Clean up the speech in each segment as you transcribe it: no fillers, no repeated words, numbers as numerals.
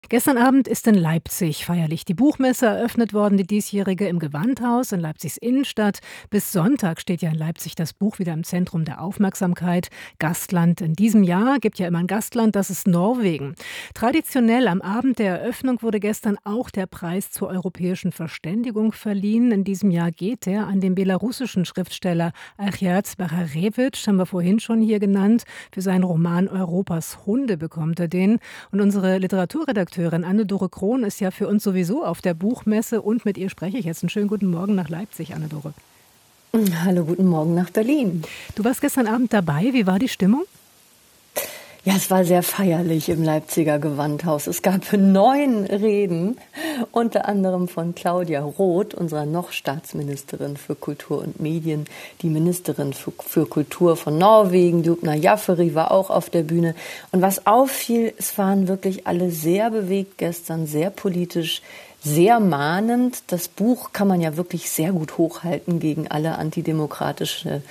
Gestern Abend ist in Leipzig feierlich die Buchmesse eröffnet worden, die diesjährige im Gewandhaus in Leipzigs Innenstadt. Bis Sonntag steht ja in Leipzig das Buch wieder im Zentrum der Aufmerksamkeit. Gastland in diesem Jahr gibt ja immer ein Gastland, das ist Norwegen. Traditionell am Abend der Eröffnung wurde gestern auch der Preis zur europäischen Verständigung verliehen. In diesem Jahr geht der an den belarussischen Schriftsteller Achjat Bacharewitsch, haben wir vorhin schon hier genannt. Für seinen Roman Europas Hunde bekommt er den. Und unsere Literaturredakteurin Anne-Dore Krohn ist ja für uns sowieso auf der Buchmesse und mit ihr spreche ich jetzt. Einen schönen guten Morgen nach Leipzig, Anne-Dore. Hallo, guten Morgen nach Berlin. Du warst gestern Abend dabei. Wie war die Stimmung? Ja, es war sehr feierlich im Leipziger Gewandhaus. Es gab 9 Reden, unter anderem von Claudia Roth, unserer noch Staatsministerin für Kultur und Medien, die Ministerin für Kultur von Norwegen, Dubna Jafferi war auch auf der Bühne. Und was auffiel, es waren wirklich alle sehr bewegt gestern, sehr politisch, sehr mahnend. Das Buch kann man ja wirklich sehr gut hochhalten gegen alle antidemokratischen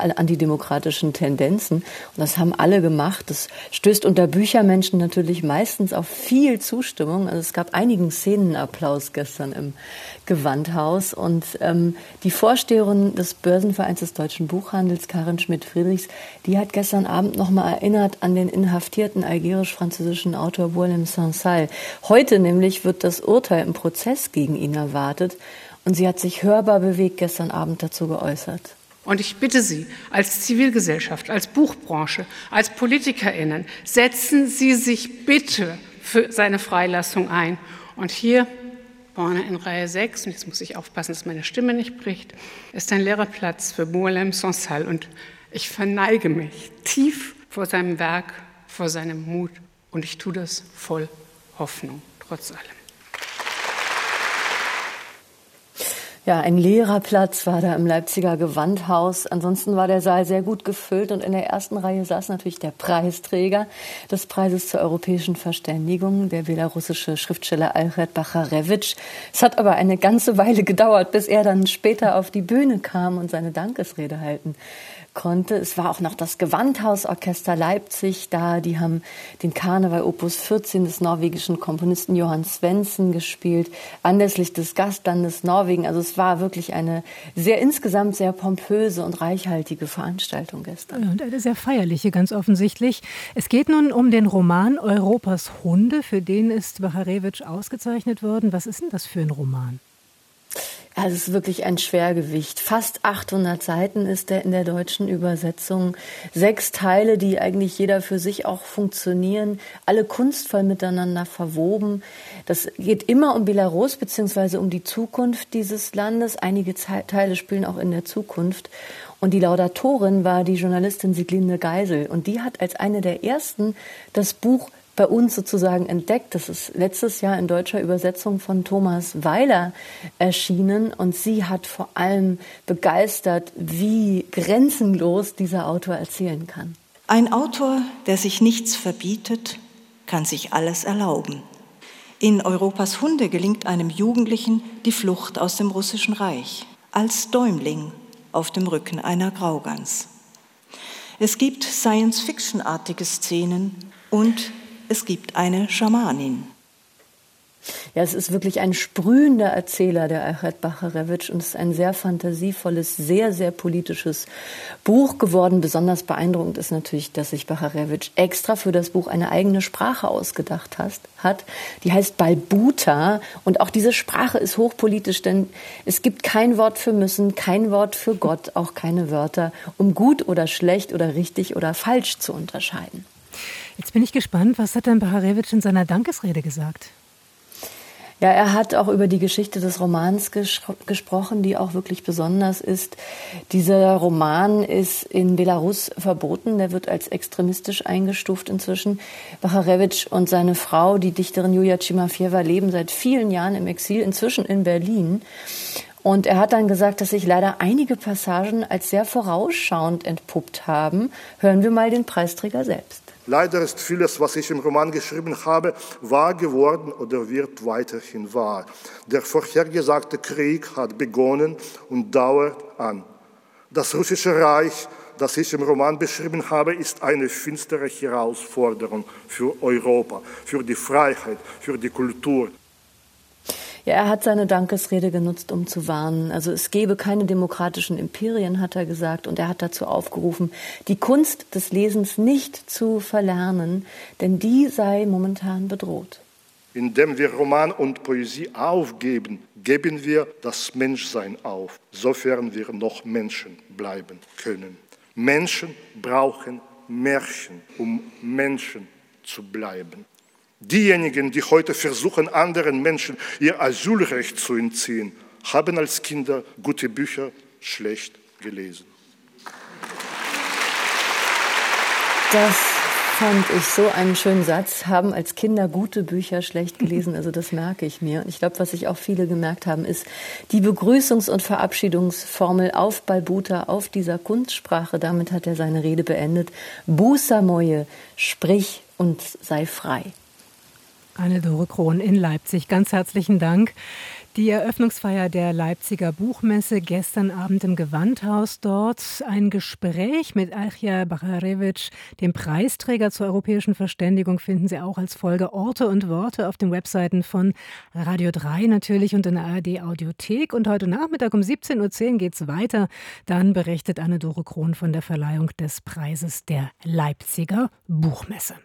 Tendenzen. Und das haben alle gemacht. Das stößt unter Büchermenschen natürlich meistens auf viel Zustimmung. Also es gab einigen Szenenapplaus gestern im Gewandhaus. Und die Vorsteherin des Börsenvereins des Deutschen Buchhandels, Karin Schmidt-Friedrichs, die hat gestern Abend nochmal erinnert an den inhaftierten algerisch-französischen Autor Boualem Sansal. Heute nämlich wird das Urteil im Prozess gegen ihn erwartet. Und sie hat sich hörbar bewegt gestern Abend dazu geäußert. Und ich bitte Sie, als Zivilgesellschaft, als Buchbranche, als PolitikerInnen, setzen Sie sich bitte für seine Freilassung ein. Und hier vorne in Reihe 6, und jetzt muss ich aufpassen, dass meine Stimme nicht bricht, ist ein leerer Platz für Boualem Sansal. Und ich verneige mich tief vor seinem Werk, vor seinem Mut. Und ich tue das voll Hoffnung, trotz allem. Ja, ein leerer Platz war da im Leipziger Gewandhaus. Ansonsten war der Saal sehr gut gefüllt und in der ersten Reihe saß natürlich der Preisträger des Preises zur europäischen Verständigung, der belarussische Schriftsteller Achjat Bacharewitsch. Es hat aber eine ganze Weile gedauert, bis er dann später auf die Bühne kam und seine Dankesrede halten konnte. Es war auch noch das Gewandhausorchester Leipzig da. Die haben den Karneval Opus 14 des norwegischen Komponisten Johan Svendsen gespielt, anlässlich des Gastlandes Norwegen. Also es war wirklich eine insgesamt sehr pompöse und reichhaltige Veranstaltung gestern. Ja, und eine sehr feierliche, ganz offensichtlich. Es geht nun um den Roman Europas Hunde. Für den ist Bacharewitsch ausgezeichnet worden. Was ist denn das für ein Roman? Ja, es ist wirklich ein Schwergewicht. Fast 800 Seiten ist er in der deutschen Übersetzung. 6 Teile, die eigentlich jeder für sich auch funktionieren, alle kunstvoll miteinander verwoben. Das geht immer um Belarus bzw. um die Zukunft dieses Landes. Einige Teile spielen auch in der Zukunft. Und die Laudatorin war die Journalistin Siglinde Geisel. Und die hat als eine der ersten das Buch bei uns sozusagen entdeckt. Das ist letztes Jahr in deutscher Übersetzung von Thomas Weiler erschienen und sie hat vor allem begeistert, wie grenzenlos dieser Autor erzählen kann. Ein Autor, der sich nichts verbietet, kann sich alles erlauben. In Europas Hunde gelingt einem Jugendlichen die Flucht aus dem Russischen Reich, als Däumling auf dem Rücken einer Graugans. Es gibt Science-Fiction-artige Szenen und es gibt eine Schamanin. Ja, es ist wirklich ein sprühender Erzähler, der Achjat Bacharewitsch, und es ist ein sehr fantasievolles, sehr, sehr politisches Buch geworden. Besonders beeindruckend ist natürlich, dass sich Bacharewitsch extra für das Buch eine eigene Sprache ausgedacht hat. Die heißt Balbuta und auch diese Sprache ist hochpolitisch, denn es gibt kein Wort für müssen, kein Wort für Gott, auch keine Wörter, um gut oder schlecht oder richtig oder falsch zu unterscheiden. Jetzt bin ich gespannt, was hat denn Bacharewitsch in seiner Dankesrede gesagt? Ja, er hat auch über die Geschichte des Romans gesprochen, die auch wirklich besonders ist. Dieser Roman ist in Belarus verboten, der wird als extremistisch eingestuft inzwischen. Bacharewitsch und seine Frau, die Dichterin Julia Timofejewa, leben seit vielen Jahren im Exil, inzwischen in Berlin. Und er hat dann gesagt, dass sich leider einige Passagen als sehr vorausschauend entpuppt haben. Hören wir mal den Preisträger selbst. Leider ist vieles, was ich im Roman geschrieben habe, wahr geworden oder wird weiterhin wahr. Der vorhergesagte Krieg hat begonnen und dauert an. Das russische Reich das ich im Roman beschrieben habe, ist eine finstere Herausforderung für Europa, für die Freiheit, für die Kultur. Ja, er hat seine Dankesrede genutzt, um zu warnen. Also es gebe keine demokratischen Imperien, hat er gesagt. Und er hat dazu aufgerufen, die Kunst des Lesens nicht zu verlernen, denn die sei momentan bedroht. Indem wir Roman und Poesie aufgeben, geben wir das Menschsein auf, sofern wir noch Menschen bleiben können. Menschen brauchen Märchen, um Menschen zu bleiben. Diejenigen, die heute versuchen, anderen Menschen ihr Asylrecht zu entziehen, haben als Kinder gute Bücher schlecht gelesen. Das fand ich so einen schönen Satz. Haben als Kinder gute Bücher schlecht gelesen. Also das merke ich mir. Und ich glaube, was sich auch viele gemerkt haben, ist die Begrüßungs- und Verabschiedungsformel auf Balbuta, auf dieser Kunstsprache. Damit hat er seine Rede beendet. Busa moje, sprich und sei frei. Anne-Dore Krohn in Leipzig. Ganz herzlichen Dank. Die Eröffnungsfeier der Leipziger Buchmesse gestern Abend im Gewandhaus dort. Ein Gespräch mit Ajja Bacharevic, dem Preisträger zur europäischen Verständigung, finden Sie auch als Folge Orte und Worte auf den Webseiten von Radio 3 natürlich und in der ARD Audiothek. Und heute Nachmittag um 17.10 Uhr geht es weiter. Dann berichtet Anne-Dore Krohn von der Verleihung des Preises der Leipziger Buchmesse.